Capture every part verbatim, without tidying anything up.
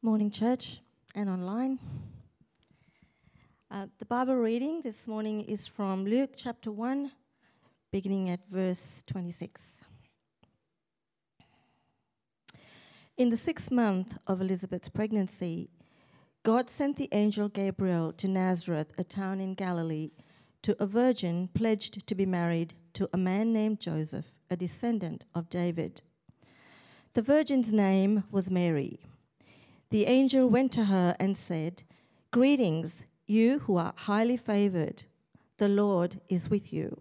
Morning, church, and online. Uh, the Bible reading this morning is from Luke chapter one, beginning at verse twenty-six. In the sixth month of Elizabeth's pregnancy, God sent the angel Gabriel to Nazareth, a town in Galilee, to a virgin pledged to be married to a man named Joseph, a descendant of David. The virgin's name was Mary. The angel went to her and said, "Greetings, you who are highly favored. The Lord is with you."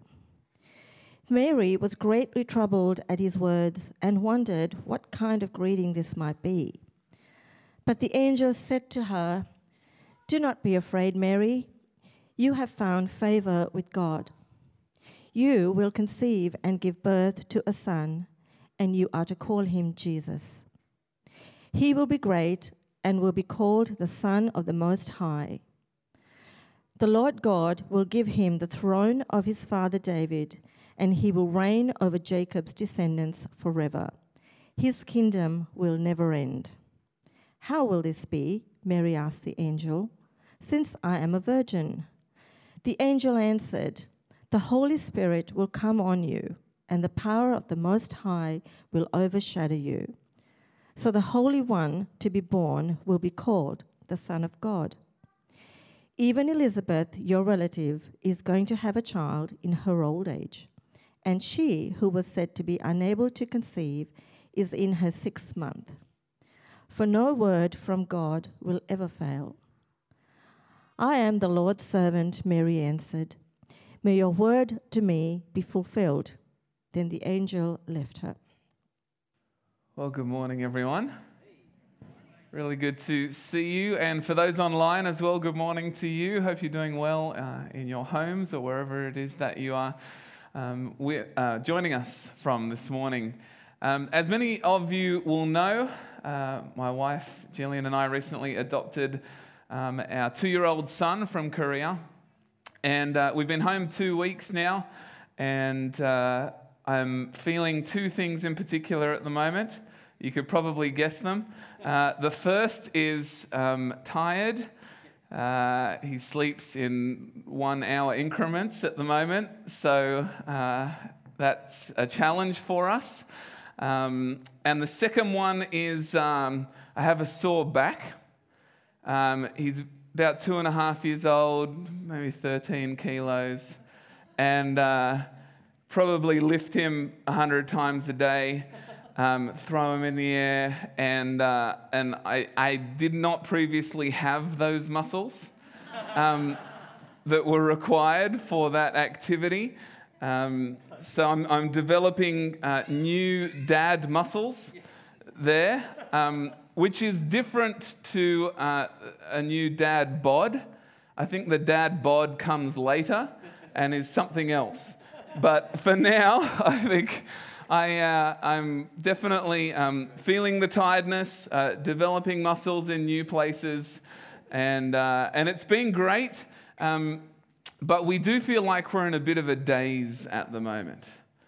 Mary was greatly troubled at his words and wondered what kind of greeting this might be. But the angel said to her, "Do not be afraid, Mary. You have found favor with God. You will conceive and give birth to a son, and you are to call him Jesus. He will be great and will be called the Son of the Most High. The Lord God will give him the throne of his father David, and he will reign over Jacob's descendants forever. His kingdom will never end." "How will this be?" Mary asked the angel, "since I am a virgin?" The angel answered, "The Holy Spirit will come on you, and the power of the Most High will overshadow you. So the Holy One to be born will be called the Son of God. Even Elizabeth, your relative, is going to have a child in her old age, and she, who was said to be unable to conceive, is in her sixth month. For no word from God will ever fail." "I am the Lord's servant," Mary answered. "May your word to me be fulfilled." Then the angel left her. Well, good morning, everyone. Really good to see you. And for those online as well, good morning to you. Hope you're doing well uh, in your homes or wherever it is that you are um, we're, uh, joining us from this morning. Um, as many of you will know, uh, my wife, Jillian, and I recently adopted um, our two-year-old son from Korea. And uh, we've been home two weeks now, and uh, I'm feeling two things in particular at the moment. You could probably guess them. Uh, the first is um, tired. Uh, he sleeps in one-hour increments at the moment, so uh, that's a challenge for us. Um, and the second one is um, I have a sore back. Um, he's about two and a half years old, maybe thirteen kilos, and uh, probably lift him a hundred times a day, um, throw him in the air, and uh, and I, I did not previously have those muscles um, that were required for that activity. Um, so I'm, I'm developing uh, new dad muscles there, um, which is different to uh, a new dad bod. I think the dad bod comes later and is something else. But for now, I think I, uh, I'm definitely um, feeling the tiredness, uh, developing muscles in new places, and uh, and it's been great. Um, but we do feel like we're in a bit of a daze at the moment.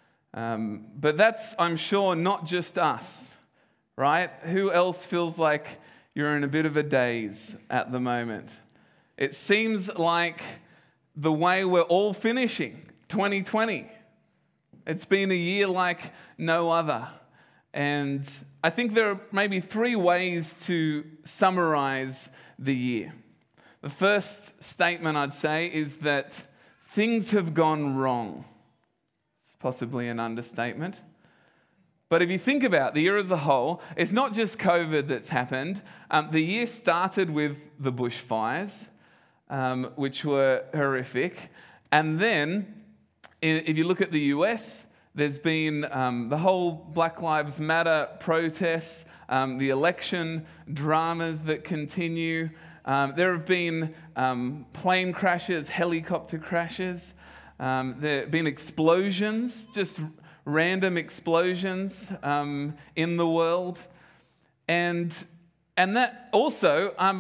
Um, but that's, I'm sure, not just us, right? Who else feels like you're in a bit of a daze at the moment? It seems like the way we're all finishing twenty twenty. It's been a year like no other. And I think there are maybe three ways to summarize the year. The first statement I'd say is that things have gone wrong. It's possibly an understatement. But if you think about the year as a whole, it's not just COVID that's happened. Um, the year started with the bushfires, um, which were horrific. And then if you look at the U S, there's been um, the whole Black Lives Matter protests, um, the election dramas that continue. Um, there have been um, plane crashes, helicopter crashes. Um, there have been explosions, just random explosions um, in the world. And, and that also, um,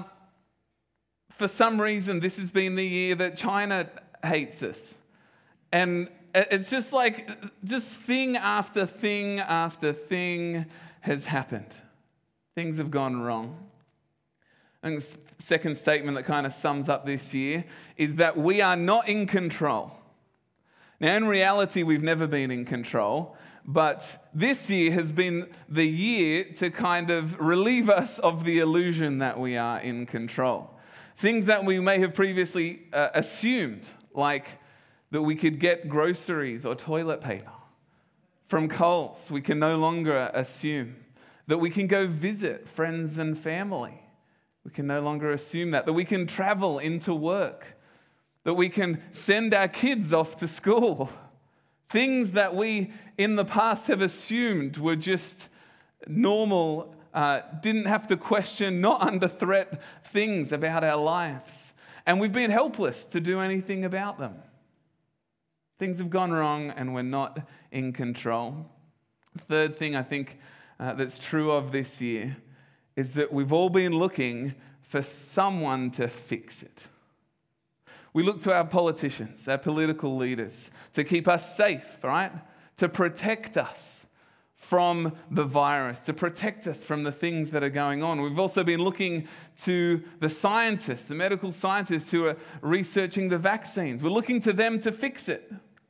for some reason, this has been the year that China hates us. And it's just like, just thing after thing after thing has happened. Things have gone wrong. And the second statement that kind of sums up this year is that we are not in control. Now, in reality, we've never been in control, but this year has been the year to kind of relieve us of the illusion that we are in control. Things that we may have previously uh, assumed, like that we could get groceries or toilet paper from Coles, we can no longer assume. That we can go visit friends and family, we can no longer assume that. That we can travel into work, that we can send our kids off to school. Things that we in the past have assumed were just normal, uh, didn't have to question, not under threat things about our lives. And we've been helpless to do anything about them. Things have gone wrong and we're not in control. Third thing I think uh, that's true of this year is that we've all been looking for someone to fix it. We look to our politicians, our political leaders, to keep us safe, right? To protect us from the virus, to protect us from the things that are going on. We've also been looking to the scientists, the medical scientists who are researching the vaccines. We're looking to them to fix it.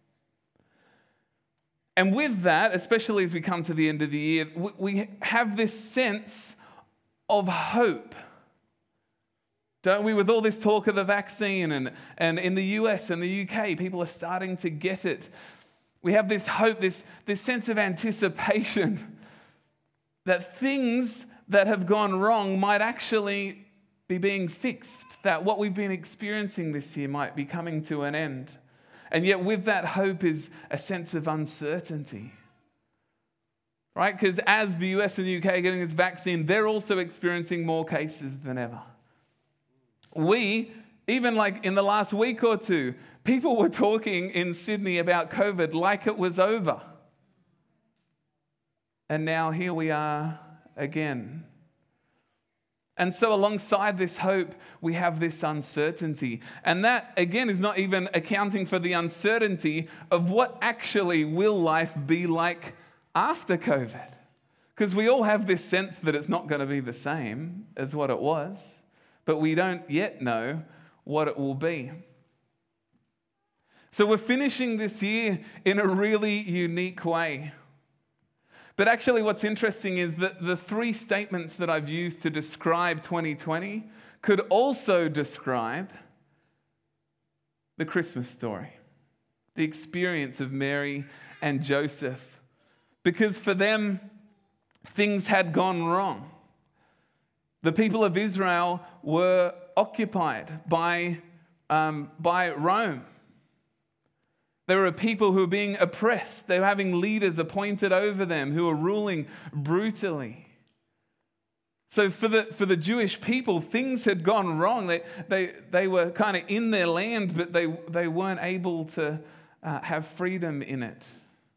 And with that, especially as we come to the end of the year, we have this sense of hope. Don't we? With all this talk of the vaccine and, and in the U S and the U K, people are starting to get it. We have this hope, this, this sense of anticipation that things that have gone wrong might actually be being fixed, that what we've been experiencing this year might be coming to an end. And yet with that hope is a sense of uncertainty. Right? Because as the U S and the U K are getting this vaccine, they're also experiencing more cases than ever. We, even like in the last week or two, people were talking in Sydney about COVID like it was over. And now here we are again. And so alongside this hope, we have this uncertainty. And that, again, is not even accounting for the uncertainty of what actually will life be like after COVID. Because we all have this sense that it's not going to be the same as what it was. But we don't yet know what it will be. So we're finishing this year in a really unique way. But actually what's interesting is that the three statements that I've used to describe twenty twenty could also describe the Christmas story, the experience of Mary and Joseph. Because for them, things had gone wrong. The people of Israel were occupied by, um, by Rome. They were a people who were being oppressed. They were having leaders appointed over them who were ruling brutally. So for the, for the Jewish people, things had gone wrong. They, they, they were kind of in their land, but they, they weren't able to uh, have freedom in it.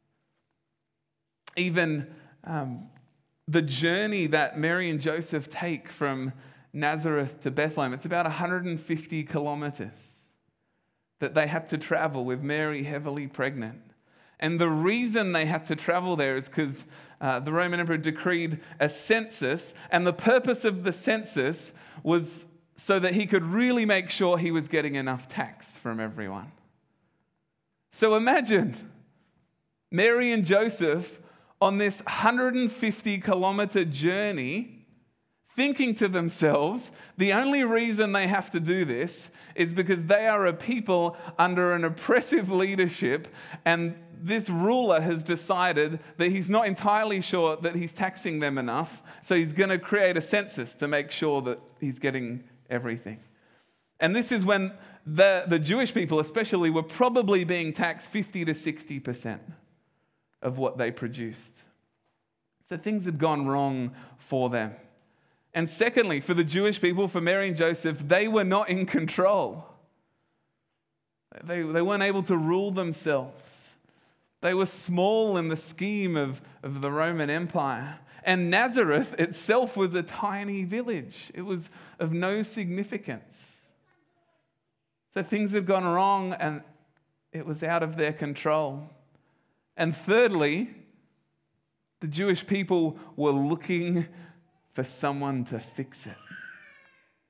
Even um, the journey that Mary and Joseph take from Nazareth to Bethlehem, it's about one hundred fifty kilometers that they had to travel with Mary heavily pregnant. And the reason they had to travel there is because uh, the Roman Emperor decreed a census, and the purpose of the census was so that he could really make sure he was getting enough tax from everyone. So imagine Mary and Joseph on this one hundred fifty kilometer journey, thinking to themselves, the only reason they have to do this is because they are a people under an oppressive leadership, and this ruler has decided that he's not entirely sure that he's taxing them enough, so he's going to create a census to make sure that he's getting everything. And this is when the, the Jewish people especially were probably being taxed fifty to sixty percent of what they produced. So things had gone wrong for them. And secondly, for the Jewish people, for Mary and Joseph, they were not in control. They, they weren't able to rule themselves. They were small in the scheme of, of the Roman Empire. And Nazareth itself was a tiny village. It was of no significance. So things had gone wrong and it was out of their control. And thirdly, the Jewish people were looking for someone to fix it.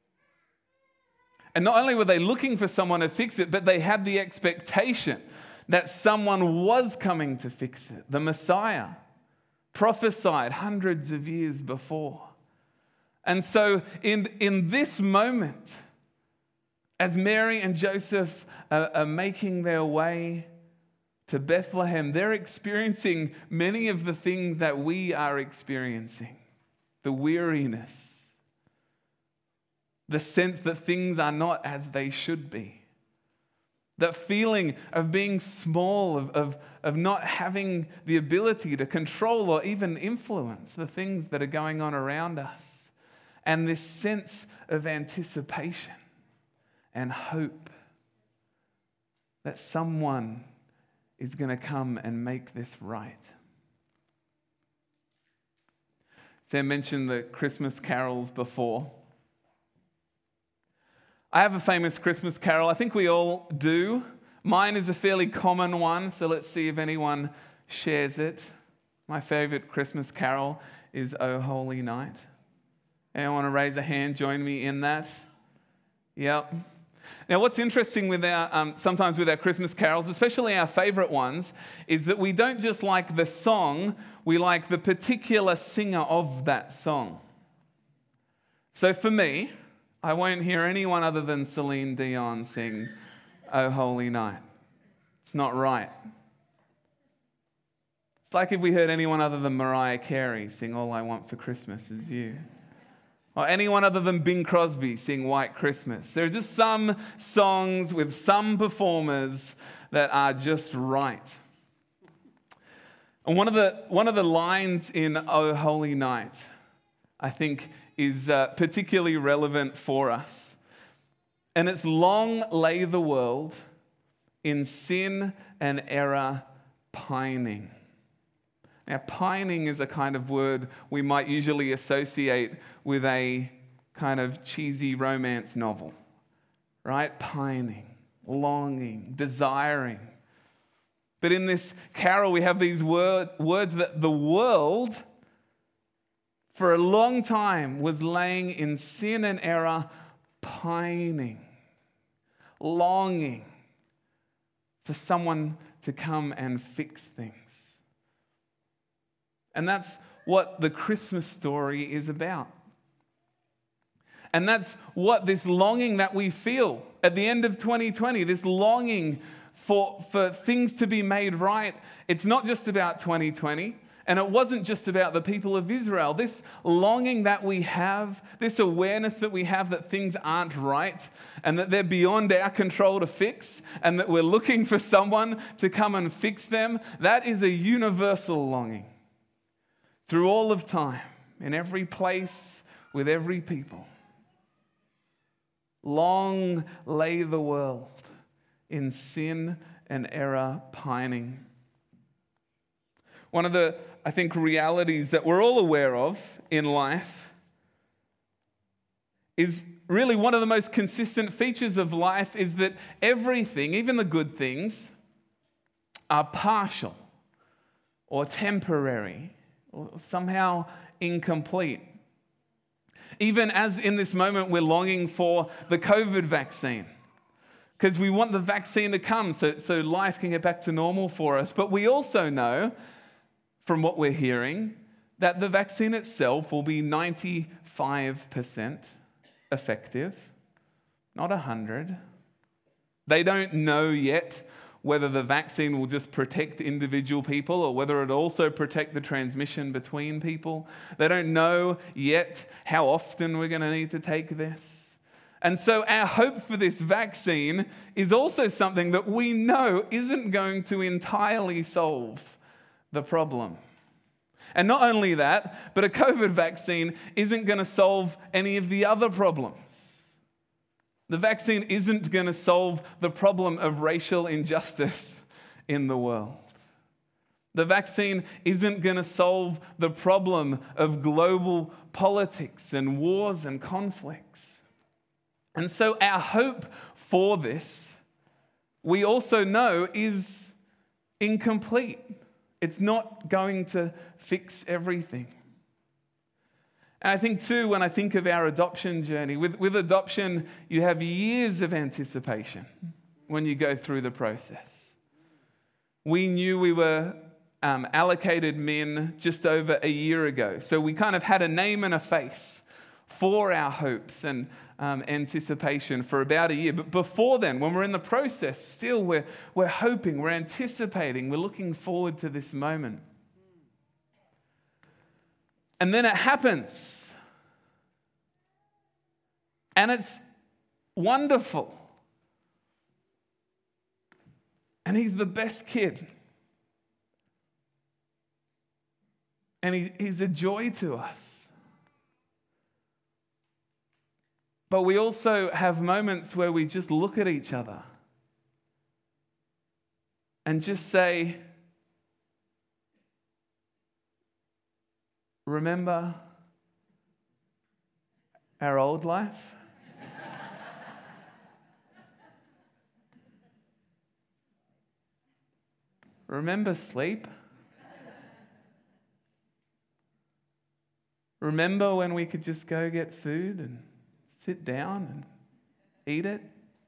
And not only were they looking for someone to fix it, but they had the expectation that someone was coming to fix it. The Messiah, prophesied hundreds of years before. And so in, in this moment, as Mary and Joseph are, are making their way to Bethlehem, they're experiencing many of the things that we are experiencing. The weariness, the sense that things are not as they should be. That feeling of being small, of, of, of not having the ability to control or even influence the things that are going on around us. And this sense of anticipation and hope that someone is going to come and make this right. Sam mentioned the Christmas carols before. I have a famous Christmas carol. I think we all do. Mine is a fairly common one, so let's see if anyone shares it. My favorite Christmas carol is O Holy Night. Anyone want to raise a hand, join me in that? Yep. Now, what's interesting with our, um, sometimes with our Christmas carols, especially our favorite ones, is that we don't just like the song, we like the particular singer of that song. So for me, I won't hear anyone other than Celine Dion sing O Holy Night. It's not right. It's like if we heard anyone other than Mariah Carey sing All I Want for Christmas Is You. Or anyone other than Bing Crosby sing White Christmas. There are just some songs with some performers that are just right. And one of the, one of the lines in O Holy Night, I think, is uh, particularly relevant for us. And it's long lay the world in sin and error pining. Now, pining is a kind of word we might usually associate with a kind of cheesy romance novel, right? Pining, longing, desiring. But in this carol, we have these word, words that the world for a long time was laying in sin and error, pining, longing for someone to come and fix things. And that's what the Christmas story is about. And that's what this longing that we feel at the end of twenty twenty, this longing for, for things to be made right, it's not just about twenty twenty. And it wasn't just about the people of Israel. This longing that we have, this awareness that we have that things aren't right and that they're beyond our control to fix and that we're looking for someone to come and fix them, that is a universal longing through all of time, in every place, with every people. Long lay the world in sin and error pining. One of the, I think, realities that we're all aware of in life is really one of the most consistent features of life is that everything, even the good things, are partial or temporary or somehow incomplete. Even as in this moment we're longing for the COVID vaccine, because we want the vaccine to come so, so life can get back to normal for us. But we also know, from what we're hearing, that the vaccine itself will be ninety-five percent effective, not one hundred. They don't know yet whether the vaccine will just protect individual people or whether it'll also protect the transmission between people. They don't know yet how often we're going to need to take this. And so our hope for this vaccine is also something that we know isn't going to entirely solve the problem. And not only that, but a COVID vaccine isn't going to solve any of the other problems. The vaccine isn't going to solve the problem of racial injustice in the world. The vaccine isn't going to solve the problem of global politics and wars and conflicts. And so our hope for this, we also know, is incomplete. It's not going to fix everything. And I think too, when I think of our adoption journey, with, with adoption, you have years of anticipation when you go through the process. We knew we were um, allocated men just over a year ago. So we kind of had a name and a face for our hopes and um, anticipation for about a year. But before then, when we're in the process, still we're, we're hoping, we're anticipating, we're looking forward to this moment. And then it happens. And it's wonderful. And he's the best kid. And he, he's a joy to us. But we also have moments where we just look at each other and just say, remember our old life? Remember sleep? Remember when we could just go get food and sit down and eat it?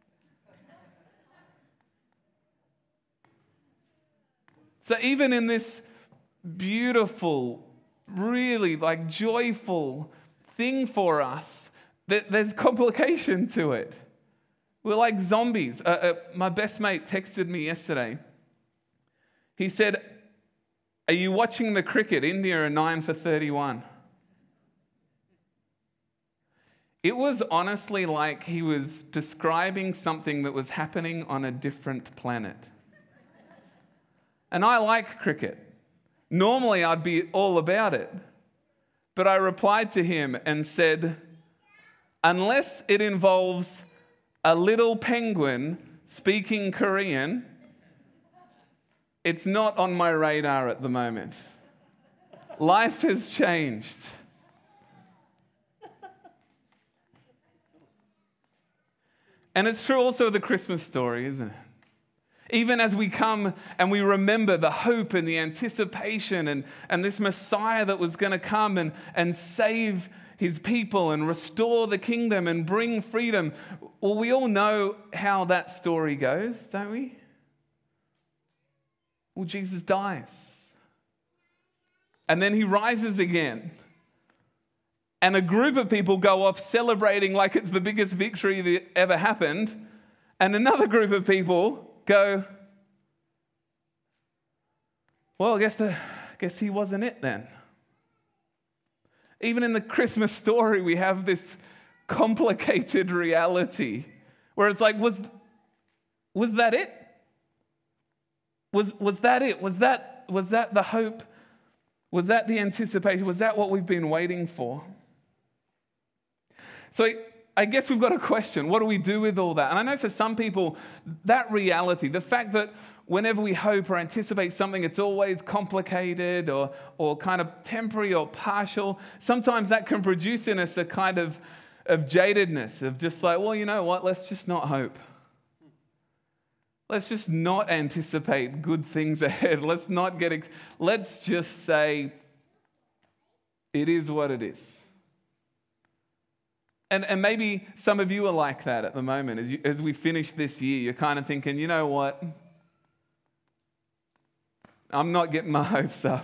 So even in this beautiful, really like joyful thing for us, that there's complication to it. We're like zombies. Uh, uh, my best mate texted me yesterday. He said, "Are you watching the cricket? India are nine for thirty-one. It was honestly like he was describing something that was happening on a different planet. And I like cricket. Normally I'd be all about it. But I replied to him and said, unless it involves a little penguin speaking Korean, it's not on my radar at the moment. Life has changed. And it's true also of the Christmas story, isn't it? Even as we come and we remember the hope and the anticipation and, and this Messiah that was going to come and, and save his people and restore the kingdom and bring freedom. Well, we all know how that story goes, don't we? Well, Jesus dies. And then he rises again. And a group of people go off celebrating like it's the biggest victory that ever happened. And another group of people go, well, I guess, the, I guess he wasn't it then. Even in the Christmas story, we have this complicated reality where it's like, was, was that it? Was, was that it? Was that, was that the hope? Was that the anticipation? Was that what we've been waiting for? So I guess we've got a question. What do we do with all that? And I know for some people, that reality, the fact that whenever we hope or anticipate something, it's always complicated or, or kind of temporary or partial, sometimes that can produce in us a kind of, of jadedness, of just like, well, you know what, let's just not hope. Let's just not anticipate good things ahead. Let's not get, ex- let's just say, it is what it is. And, and maybe some of you are like that at the moment. As, you, as we finish this year, you're kind of thinking, you know what? I'm not getting my hopes up.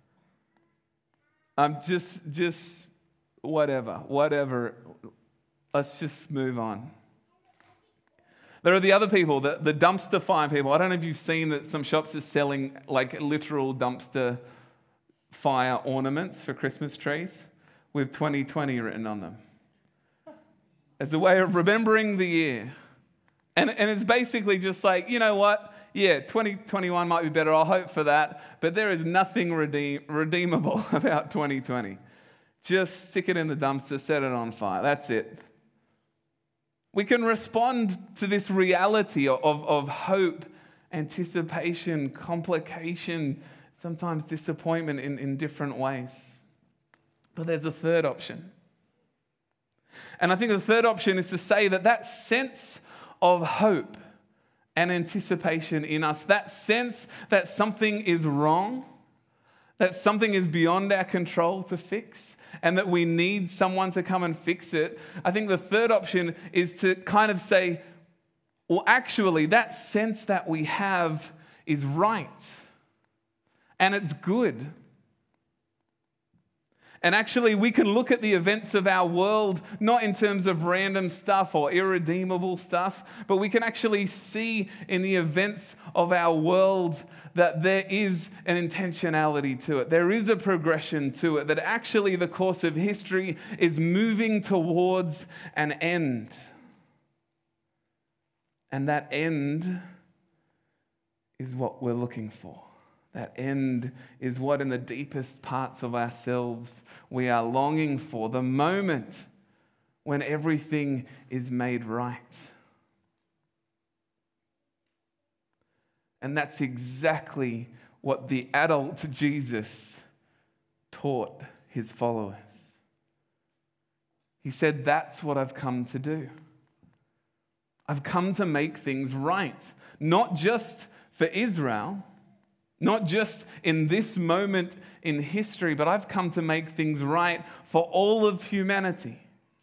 I'm just, just whatever, whatever. Let's just move on. There are the other people, the, the dumpster fire people. I don't know if you've seen that some shops are selling like literal dumpster fire ornaments for Christmas trees with twenty twenty written on them. As a way of remembering the year. And, and it's basically just like, you know what? Yeah, twenty twenty-one might be better. I'll hope for that. But there is nothing redeem, redeemable about twenty twenty. Just stick it in the dumpster, set it on fire. That's it. We can respond to this reality of, of hope, anticipation, complication, sometimes disappointment in, in different ways. But there's a third option. And I think the third option is to say that that sense of hope and anticipation in us, that sense that something is wrong, that something is beyond our control to fix and that we need someone to come and fix it, I think the third option is to kind of say, well, actually, that sense that we have is right and it's good. And actually, we can look at the events of our world, not in terms of random stuff or irredeemable stuff, but we can actually see in the events of our world that there is an intentionality to it. There is a progression to it, that actually the course of history is moving towards an end. And that end is what we're looking for. That end is what in the deepest parts of ourselves we are longing for. The moment when everything is made right. And that's exactly what the adult Jesus taught his followers. He said, that's what I've come to do. I've come to make things right. Not just for Israel, not just in this moment in history, but I've come to make things right for all of humanity.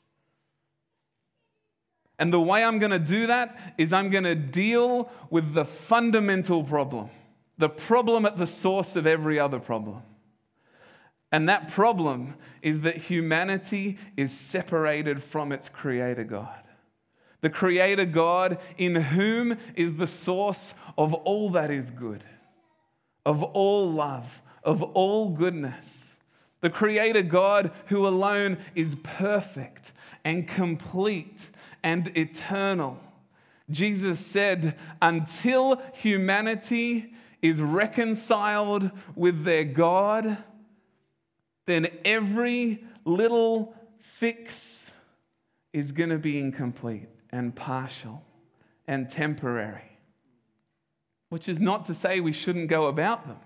And the way I'm going to do that is I'm going to deal with the fundamental problem, the problem at the source of every other problem. And that problem is that humanity is separated from its Creator God. The Creator God in whom is the source of all that is good, of all love, of all goodness. The Creator God who alone is perfect and complete and eternal. Jesus said, until humanity is reconciled with their God, then every little fix is going to be incomplete and partial and temporary. Which is not to say we shouldn't go about them.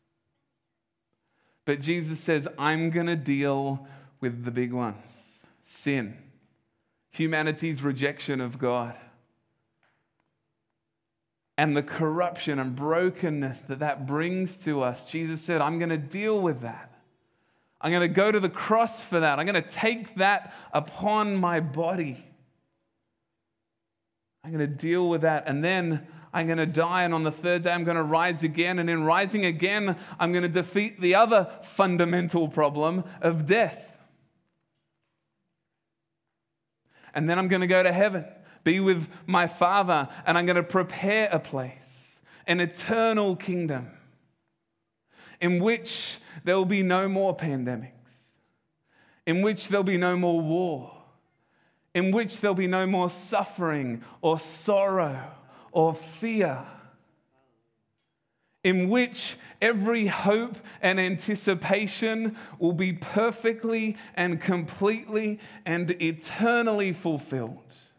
But Jesus says, I'm going to deal with the big ones. Sin. Humanity's rejection of God. And the corruption and brokenness that that brings to us. Jesus said, I'm going to deal with that. I'm going to go to the cross for that. I'm going to take that upon my body. I'm going to deal with that. And then I'm going to die, and on the third day I'm going to rise again. And in rising again, I'm going to defeat the other fundamental problem of death. And then I'm going to go to heaven, be with my Father, and I'm going to prepare a place, an eternal kingdom in which there will be no more pandemics, in which there'll be no more war, in which there'll be no more suffering or sorrow or fear, in which every hope and anticipation will be perfectly and completely and eternally fulfilled.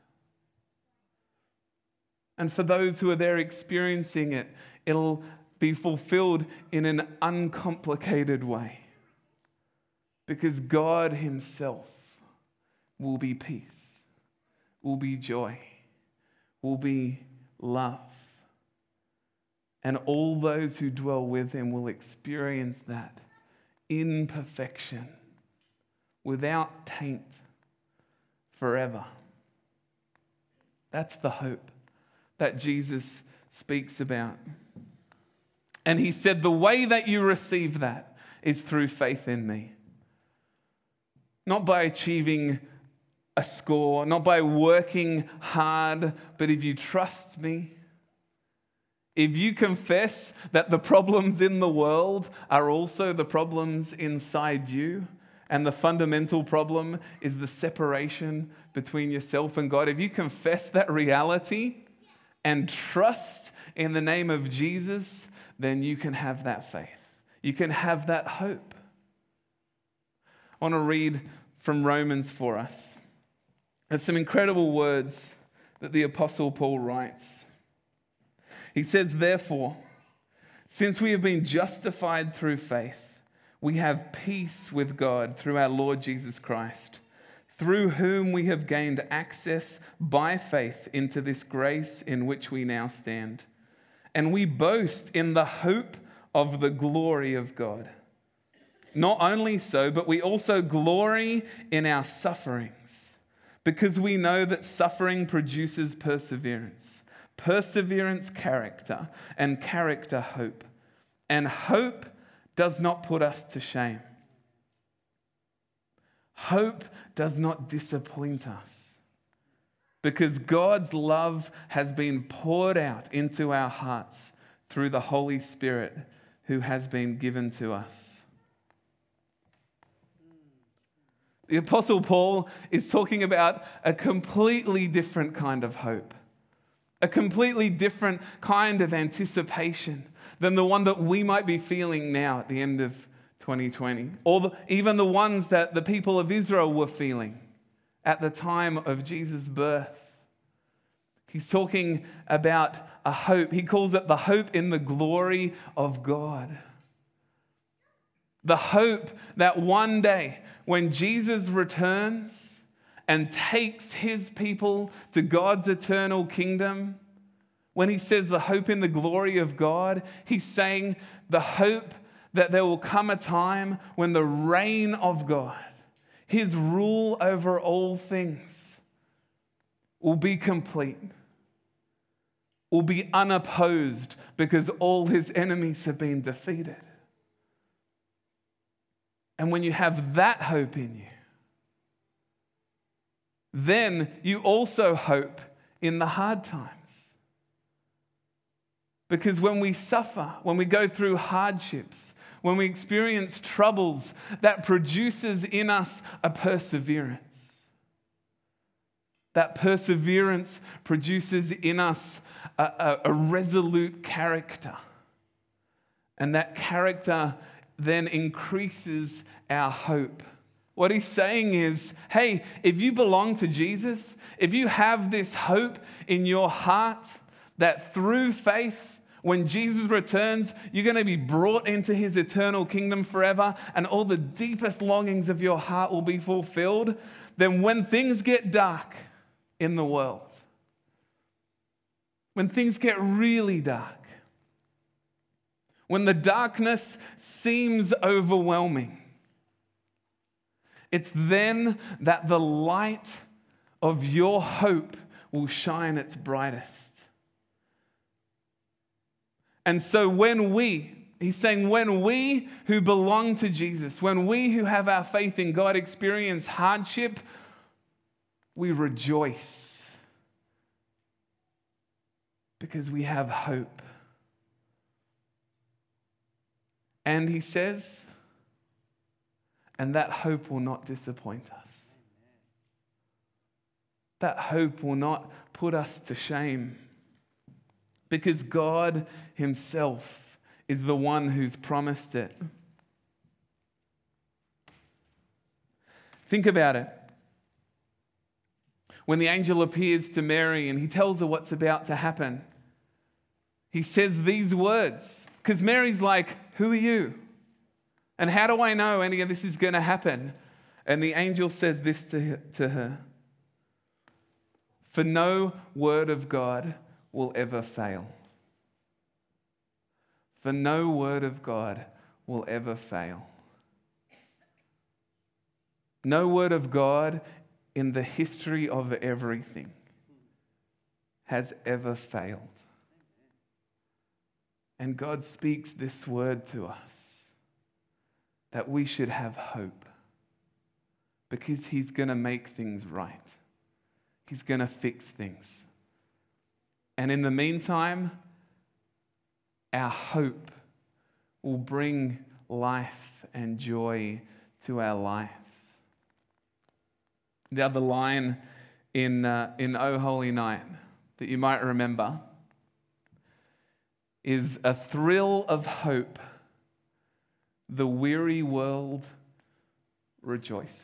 And for those who are there experiencing it, it'll be fulfilled in an uncomplicated way, because God Himself will be peace, will be joy, will be love. And all those who dwell with Him will experience that in perfection, without taint, forever. That's the hope that Jesus speaks about. And He said, the way that you receive that is through faith in me. Not by achieving a score, not by working hard, but if you trust me, if you confess that the problems in the world are also the problems inside you, and the fundamental problem is the separation between yourself and God, if you confess that reality and trust in the name of Jesus, then you can have that faith. You can have that hope. I want to read from Romans for us. There's some incredible words that the Apostle Paul writes. He says, therefore, since we have been justified through faith, we have peace with God through our Lord Jesus Christ, through whom we have gained access by faith into this grace in which we now stand. And we boast in the hope of the glory of God. Not only so, but we also glory in our sufferings, because we know that suffering produces perseverance. Perseverance, character, and character, hope. And hope does not put us to shame. Hope does not disappoint us, because God's love has been poured out into our hearts through the Holy Spirit who has been given to us. The Apostle Paul is talking about a completely different kind of hope, a completely different kind of anticipation than the one that we might be feeling now at the end of twenty twenty, or the, even the ones that the people of Israel were feeling at the time of Jesus' birth. He's talking about a hope. He calls it the hope in the glory of God. The hope that one day when Jesus returns and takes his people to God's eternal kingdom, when he says the hope in the glory of God, he's saying the hope that there will come a time when the reign of God, his rule over all things, will be complete, will be unopposed, because all his enemies have been defeated. And when you have that hope in you, then you also hope in the hard times. Because when we suffer, when we go through hardships, when we experience troubles, that produces in us a perseverance. That perseverance produces in us a, a, a resolute character. And that character then increases our hope. What he's saying is, hey, if you belong to Jesus, if you have this hope in your heart that through faith, when Jesus returns, you're going to be brought into his eternal kingdom forever, and all the deepest longings of your heart will be fulfilled, then when things get dark in the world, when things get really dark, when the darkness seems overwhelming, it's then that the light of your hope will shine its brightest. And so when we, he's saying when we who belong to Jesus, when we who have our faith in God experience hardship, we rejoice because we have hope. And he says, and that hope will not disappoint us. That hope will not put us to shame, because God himself is the one who's promised it. Think about it. When the angel appears to Mary and he tells her what's about to happen, he says these words, because Mary's like, who are you? And how do I know any of this is going to happen? And the angel says this to, to her. For no word of God will ever fail. For no word of God will ever fail. No word of God in the history of everything has ever failed. And God speaks this word to us, that we should have hope, because he's going to make things right. He's going to fix things. And in the meantime, our hope will bring life and joy to our lives. The other line in, uh, in O Holy Night that you might remember is, a thrill of hope, the weary world rejoices.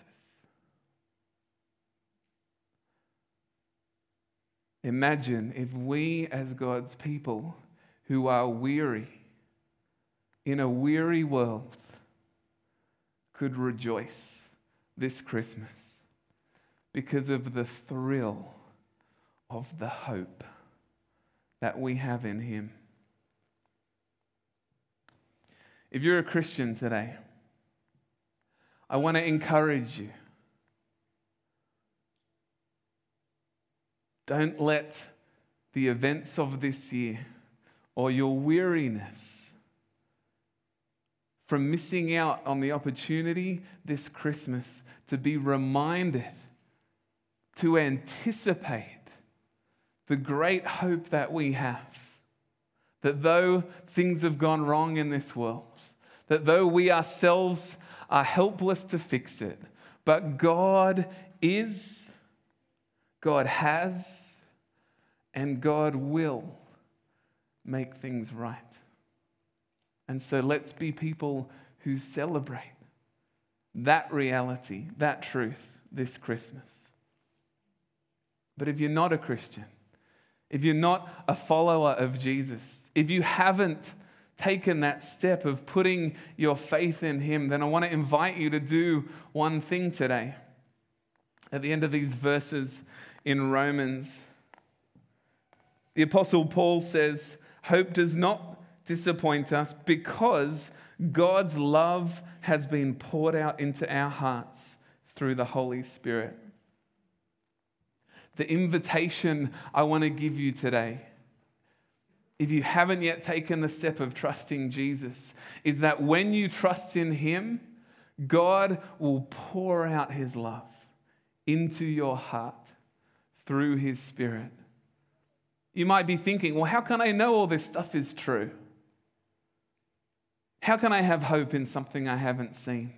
Imagine if we as God's people who are weary in a weary world could rejoice this Christmas because of the thrill of the hope that we have in him. If you're a Christian today, I want to encourage you. Don't let the events of this year or your weariness from missing out on the opportunity this Christmas to be reminded, to anticipate the great hope that we have. That though things have gone wrong in this world, that though we ourselves are helpless to fix it, but God is, God has, and God will make things right. And so let's be people who celebrate that reality, that truth this Christmas. But if you're not a Christian, if you're not a follower of Jesus, if you haven't taken that step of putting your faith in Him, then I want to invite you to do one thing today. At the end of these verses in Romans, the Apostle Paul says, hope does not disappoint us because God's love has been poured out into our hearts through the Holy Spirit. The invitation I want to give you today, if you haven't yet taken the step of trusting Jesus, is that when you trust in Him, God will pour out His love into your heart through His Spirit. You might be thinking, well, how can I know all this stuff is true? How can I have hope in something I haven't seen?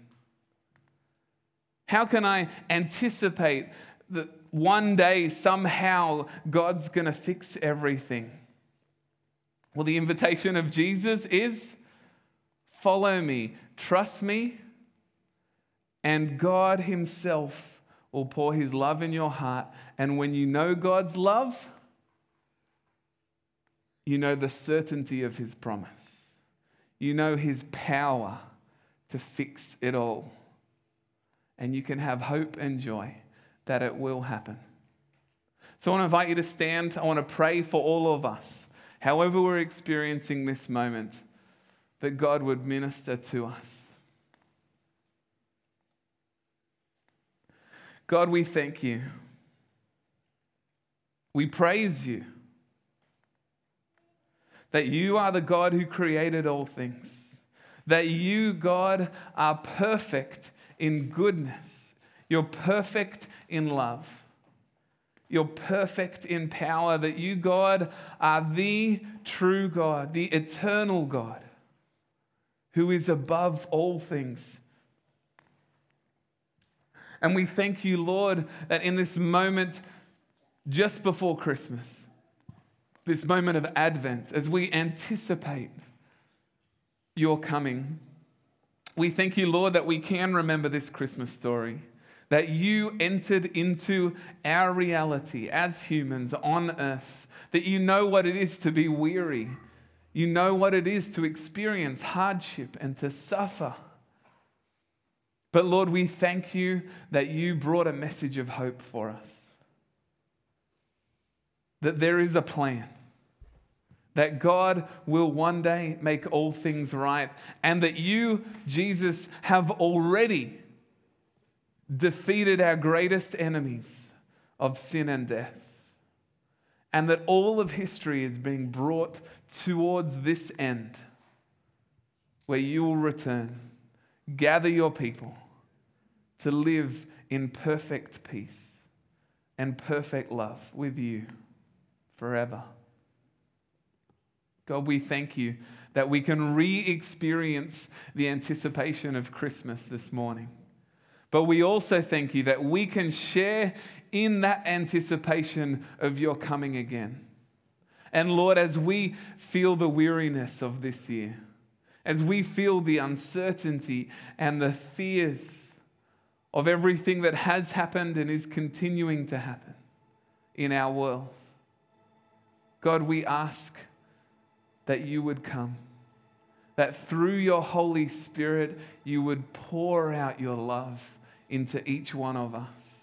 How can I anticipate that one day somehow God's going to fix everything? Well, the invitation of Jesus is follow me, trust me, and God Himself will pour His love in your heart. And when you know God's love, you know the certainty of His promise. You know His power to fix it all. And you can have hope and joy that it will happen. So I want to invite you to stand. I want to pray for all of us, however we're experiencing this moment, that God would minister to us. God, we thank You. We praise You that You are the God who created all things, that You, God, are perfect in goodness. You're perfect in love. You're perfect in power, that You, God, are the true God, the eternal God, who is above all things. And we thank You, Lord, that in this moment, just before Christmas, this moment of Advent, as we anticipate Your coming, we thank You, Lord, that we can remember this Christmas story, that You entered into our reality as humans on earth, that You know what it is to be weary. You know what it is to experience hardship and to suffer. But Lord, we thank You that You brought a message of hope for us. That there is a plan, that God will one day make all things right, and that You, Jesus, have already defeated our greatest enemies of sin and death, and that all of history is being brought towards this end, where You will return, gather Your people to live in perfect peace and perfect love with You forever. God, we thank You that we can re-experience the anticipation of Christmas this morning. But we also thank You that we can share in that anticipation of Your coming again. And Lord, as we feel the weariness of this year, as we feel the uncertainty and the fears of everything that has happened and is continuing to happen in our world, God, we ask that You would come, that through Your Holy Spirit, You would pour out Your love into each one of us.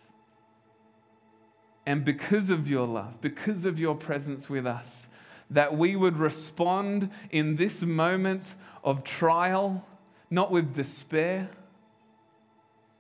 And because of Your love, because of Your presence with us, that we would respond in this moment of trial, not with despair,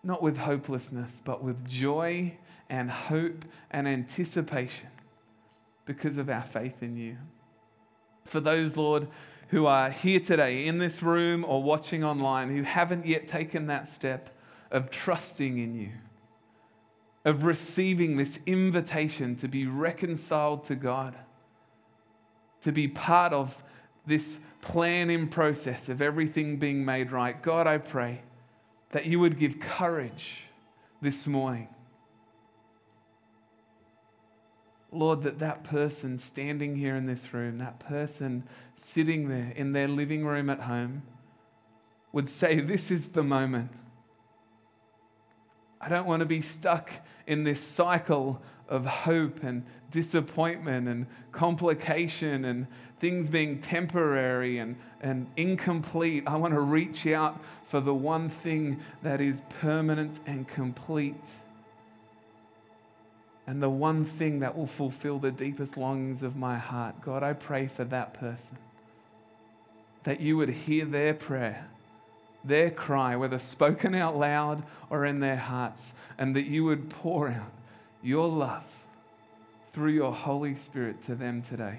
not with hopelessness, but with joy and hope and anticipation because of our faith in you. For those, Lord, who are here today in this room or watching online who haven't yet taken that step of trusting in you, of receiving this invitation to be reconciled to God, to be part of this plan in process of everything being made right. God, I pray that you would give courage this morning. Lord, that that person standing here in this room, that person sitting there in their living room at home would say, this is the moment. I don't want to be stuck in this cycle of hope and disappointment and complication and things being temporary and, and incomplete. I want to reach out for the one thing that is permanent and complete, and the one thing that will fulfill the deepest longings of my heart. God, I pray for that person, that you would hear their prayer, their cry, whether spoken out loud or in their hearts, and that you would pour out your love through your Holy Spirit to them today.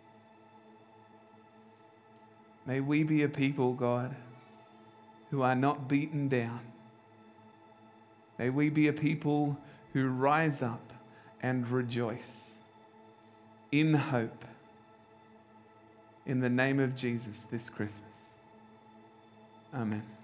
May we be a people, God, who are not beaten down. May we be a people who rise up and rejoice in hope in the name of Jesus this Christmas. Amen.